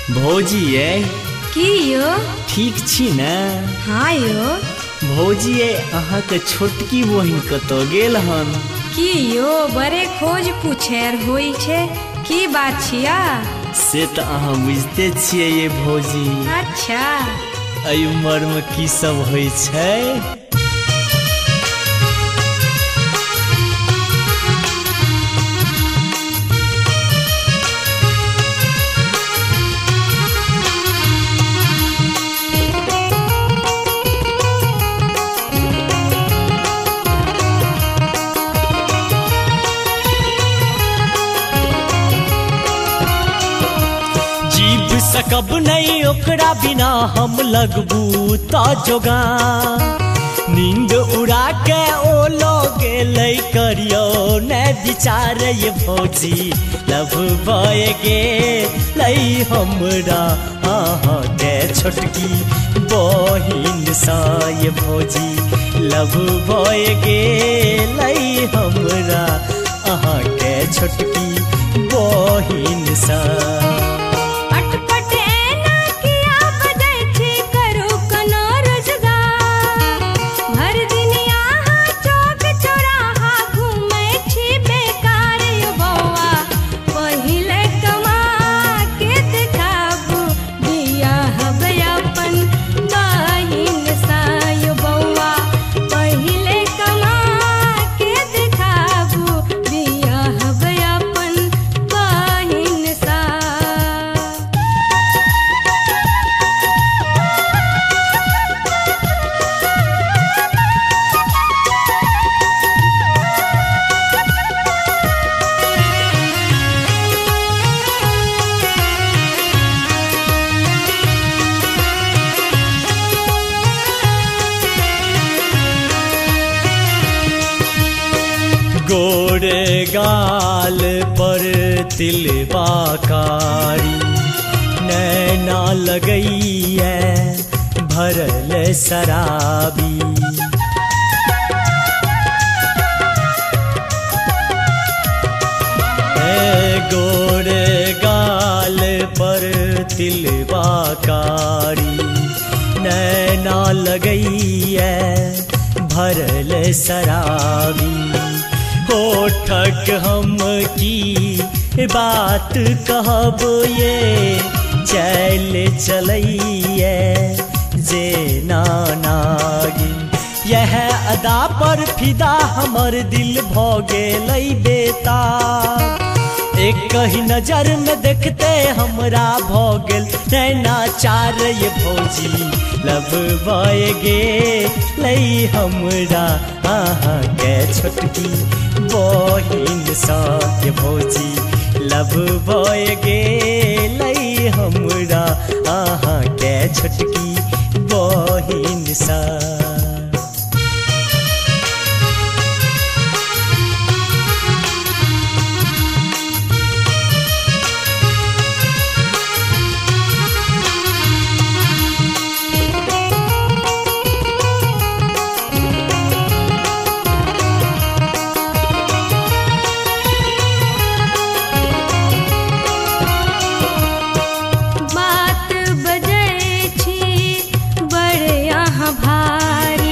भौजी ये की यो? ठीक छी ने? हाँ यो। भौजी ये अहाँ के छोटकी बहिन कतौ गेल हन? की यो बड़े खोज पूछेर होई छे, की बात छिया? से तो अहाँ बुझते छियै ये भौजी। अच्छा एहि उम्र में की सब होई छै? सकब नहीं ओकरा बिना हम लगबू तो जोगा, नींद उड़ा के ओ लोग गेलै करियो ने विचार ये भौजी। लब बय गेलै हमरा अहाँ के छोटकी बहिन सा ये भौजी। लब बय गेलै हमरा अहाँ के छोटकी बहिन सा। गोरे गाल पर तिलबा कारी, नैना लगई है भरल शराबी। गोरे गाल पर तिलबा कारी, नैना लगई है भरल शराबी। होठक हम की बात कहब ये चल चलइए जे नागिन। यह अदा पर फिदा हमर दिल भ गेलै बेताब। एक ही नजर में देखते हमरा भ गेल नैना चार ये भौजी। लब बय गेलै हमरा अहाँ के छोटकी बहिन सा ये भौजी। लब बय गेलै हमरा अहाँ के छोटकी बहिन सा। बात बजै छी बड़ यहाँ भारी,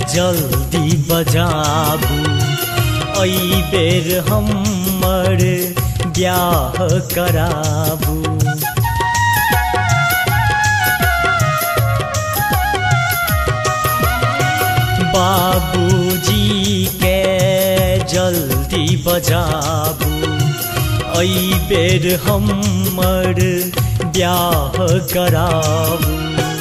जल्दी बजाबू अई बेर हमर ब्याह कराबू। बाबूजी के जल्दी बजाबू अई बेर हमर ब्याह कराबू।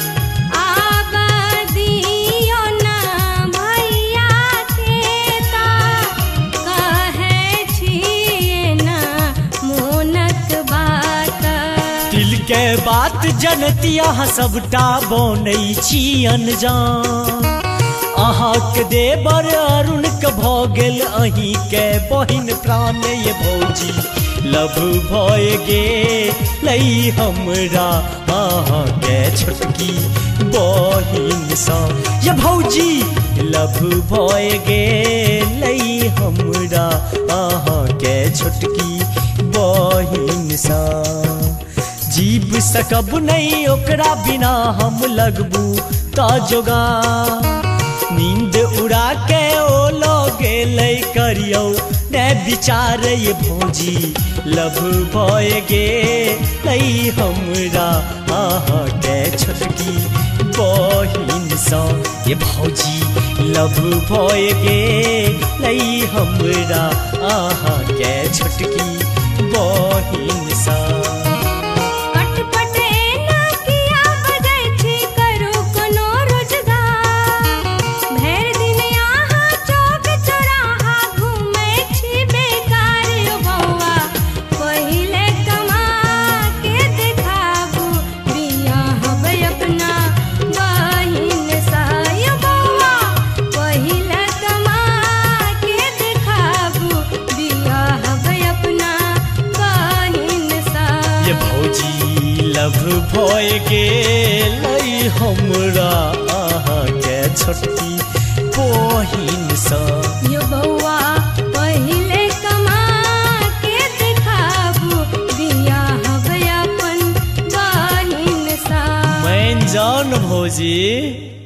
के बात जनतिया सबटा बनै छी अनजान। अहाँके देवर अरुण के भऽ गेल अहीं के बहिन प्राण ये भौजी लभ भय गेलै हमरा अहाँके छोटकी बहिन सँ। ये भौजी लभ भय गेलै हमरा अहाँके छोटकी बहिन सँ। जीव सकब नहीं ओकरा बिना हम लगबू ता जोगा। नींद उड़ा के ओ लो गेलै करियौ ने विचार ये भौजी लभ भय गेलै हमरा अहाँके छोटकी बहिन सँ। ये भौजी लभ भय गेलै हमरा अहाँके छोटकी बहिन सँ। लभ भय गेलै हमरा अहाँके छोटकी बहिन सँ। यो बौआ पहिले कमा के देखाबू बियाह अपन बहिन सँ। मान जान भौजी।